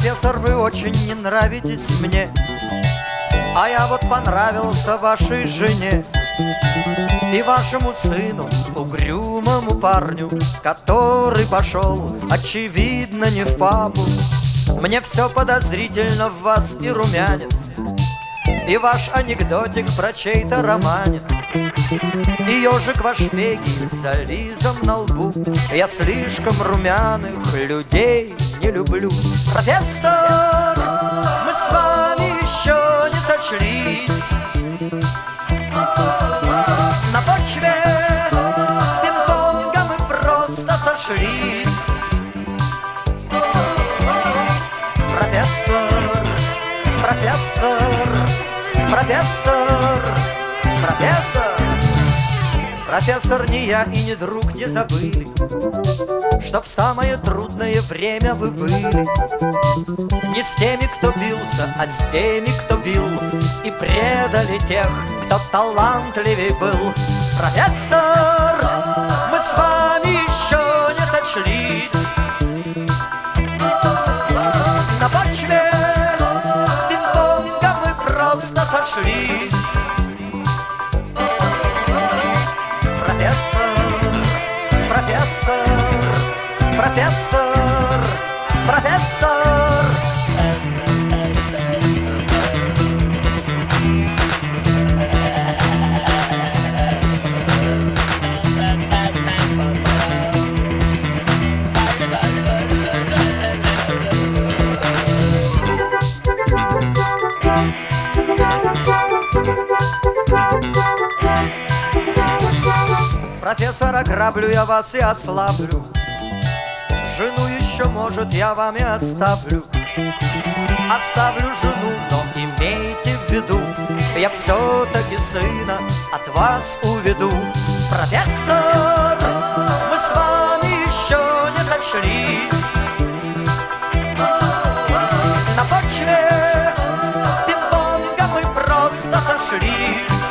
Профессор, вы очень не нравитесь мне, а я вот понравился вашей жене и вашему сыну, угрюмому парню, который пошел, очевидно, не в папу. Мне все подозрительно в вас и румянец, и ваш анекдотик про чей-то романец, и ежик ваш пеги с зализом на лбу. Я слишком румяных людей не люблю. Профессор, мы с вами еще не сочлись на почве пинг-понга, мы просто сошлись. Профессор, профессор, профессор, профессор. Профессор, ни я и ни друг не забыли, что в самое трудное время вы были не с теми, кто бился, а с теми, кто бил, и предали тех, кто талантливей был. Профессор, мы с вами еще не сочлись на почве пинг-понга, мы просто сошлись. Профессор, профессор, профессор, профессор. Профессор, ограблю я вас и ослаблю, жену еще, может, я вам и оставлю. Оставлю жену, но имейте в виду, я все-таки сына от вас уведу. Профессор, мы с вами еще не сочлись на почве пинг-понга, мы просто сошлись.